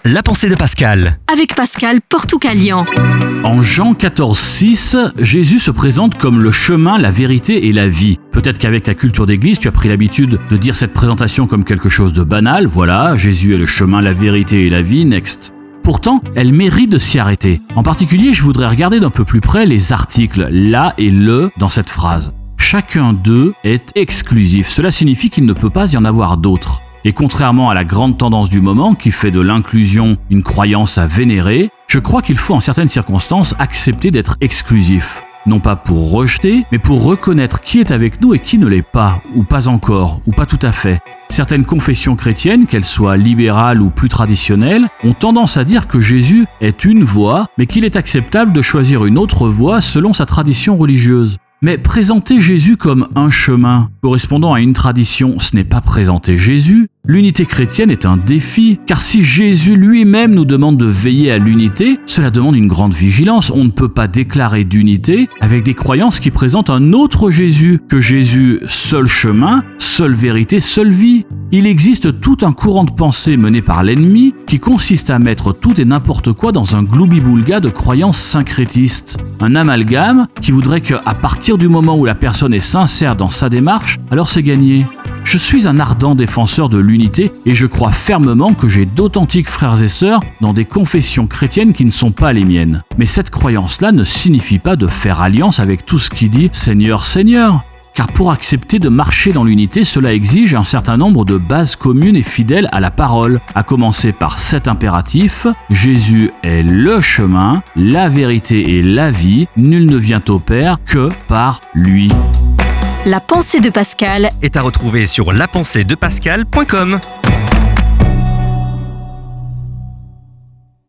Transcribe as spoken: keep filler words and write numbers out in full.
La pensée de Pascal. Avec Pascal Portucalian. En Jean quatorze six, Jésus se présente comme le chemin, la vérité et la vie. Peut-être qu'avec ta culture d'église, tu as pris l'habitude de dire cette présentation comme quelque chose de banal. Voilà, Jésus est le chemin, la vérité et la vie, next. Pourtant, elle mérite de s'y arrêter. En particulier, je voudrais regarder d'un peu plus près les articles « la » et « le » dans cette phrase. Chacun d'eux est exclusif. Cela signifie qu'il ne peut pas y en avoir d'autres. Et contrairement à la grande tendance du moment qui fait de l'inclusion une croyance à vénérer, je crois qu'il faut en certaines circonstances accepter d'être exclusif. Non pas pour rejeter, mais pour reconnaître qui est avec nous et qui ne l'est pas, ou pas encore, ou pas tout à fait. Certaines confessions chrétiennes, qu'elles soient libérales ou plus traditionnelles, ont tendance à dire que Jésus est une voie, mais qu'il est acceptable de choisir une autre voie selon sa tradition religieuse. Mais présenter Jésus comme un chemin, correspondant à une tradition, ce n'est pas présenter Jésus. L'unité chrétienne est un défi, car si Jésus lui-même nous demande de veiller à l'unité, cela demande une grande vigilance. On ne peut pas déclarer d'unité avec des croyances qui présentent un autre Jésus que Jésus, seul chemin, seule vérité, seule vie. Il existe tout un courant de pensée mené par l'ennemi qui consiste à mettre tout et n'importe quoi dans un gloubi-boulga de croyances syncrétistes. Un amalgame qui voudrait qu'à partir du moment où la personne est sincère dans sa démarche, alors c'est gagné. Je suis un ardent défenseur de l'unité et je crois fermement que j'ai d'authentiques frères et sœurs dans des confessions chrétiennes qui ne sont pas les miennes. Mais cette croyance-là ne signifie pas de faire alliance avec tout ce qui dit « Seigneur, Seigneur ». Car pour accepter de marcher dans l'unité, cela exige un certain nombre de bases communes et fidèles à la parole, à commencer par cet impératif: Jésus est le chemin, la vérité et la vie, nul ne vient au Père que par lui. La pensée de Pascal Est à retrouver sur la pensée de pascal point com.